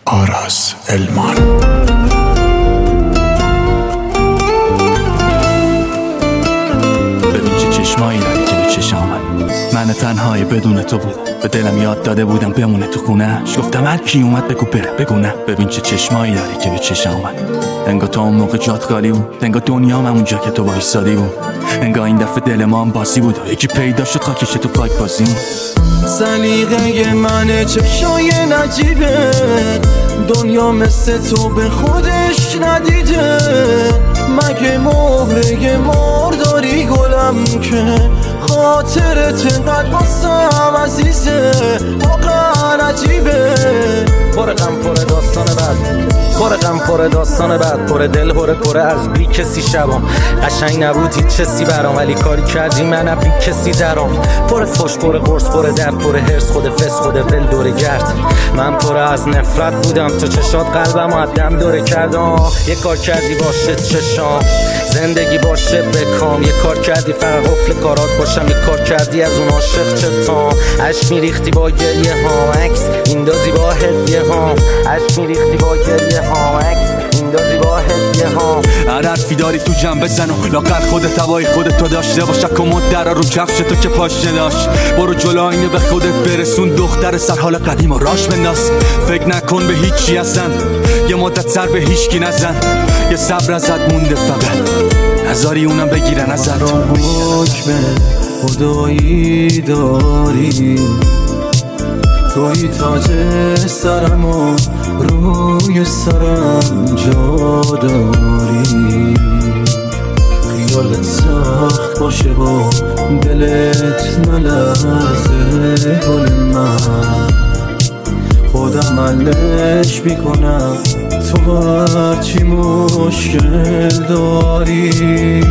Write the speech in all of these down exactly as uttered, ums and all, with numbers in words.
آراز المان. ببین چه چشمایی داری که به چشم آمد. من تنهایی بدون تو بود، به دلم یاد داده بودم بمونه تو خونه. گفتم هر کی اومد بگو بره، بگو نه. ببین چه چشمایی داری که به چشم آمد. انگار تو اون موقع جات خالی بود، انگار دنیام اونجا که تو وایسادی بود. انگار این دفعه دل ما هم باسی بود و یکی پیدا شد خاکش تو خاک بازی. سلیقه من چشای نجیبه، دنیا مثل تو به خودش ندیده. مگه مهره مرداری گلم که خاطرت انقدر واسم عزیزه. واقعا عجیبه، پر غم پر داستان بد، پر غم پر داستان بد، پر دل پر پر از بی کسی شبام. قشنگ نبود هیچ چیزی برام، ولی کاری کردی من بی کسی درام. پر فش پر قرص پر درد پر هرس، خود فس خود ول دور گرد. من پر از نفرت بودم، تو چشات قلبم آدم دوره کردم. یه کار کردی باشه چشام، زندگی باشه بکام. یه کار کردی فقط قفل کارات باشم، یه کار کردی از اون عاشق چتام. عشق میریختی با گریه ها، عکس این دازی با هدیه ها. عشق میریختی با گریه ها، عکس این دازی با هدیه ها. هر حرفی داری تو جنب بزن و لاغر خودت هوای خودت تو داشته باشه. کمد درا رو کفش تو که پاش نداشت. برو جلو اینو به خودت برسون، دختر سرحال قدیم و راش بنداز. فکر نکن به هیچی هستن، یه مدت سر به هیچکی نزن. یه صبر ازت مونده فقط، نذاری اونم بگیرن ازت. حکم خدایی داری، توی تاج سرم و روی سرم جا داری. خیالت سخت باشه و دلت نلرزه گل من، خودم حلش میکنم تو هرچی مشکل داری.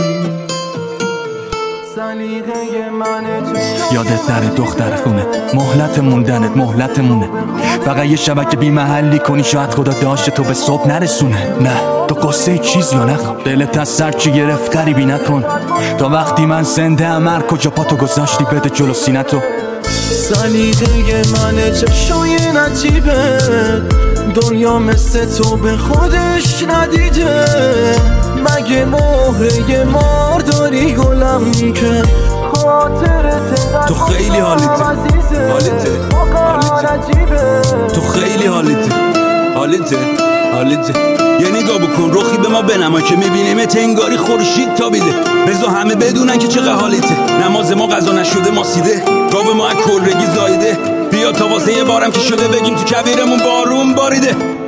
یادت نره دختر خونه، مهلت موندنت مهلتمونه. فقط یه شبکه بی محلی کنی، شاید خدا داشته تو به صبح نرسونه. نه تو قصه چیزی یا نخوا، دلت از سر چی گرفت غریبی نکن. تا وقتی من زنده ام هر کجا پاتو گذاشتی بده جلو سینتو. سلیقه من چشای نجیبه، دنیا مثل تو به خودش ندیده. مگه مهره مرداری گلم که خاطرت تو خیلی حالیته، حالیته، حالیته. تو خیلی حالیته، حالیته، حالیته. یه نگاه بکن رخی به ما بنما که میبینیمت انگاری خورشید تابیده. بذار همه بدونن که چقدر حالیته. نماز ما قضا نشده ماسیده، گاو ما از کلرگی زایده. بیا تا واسه یه بارم که شده بگیم تو کویرمون بارون باریده.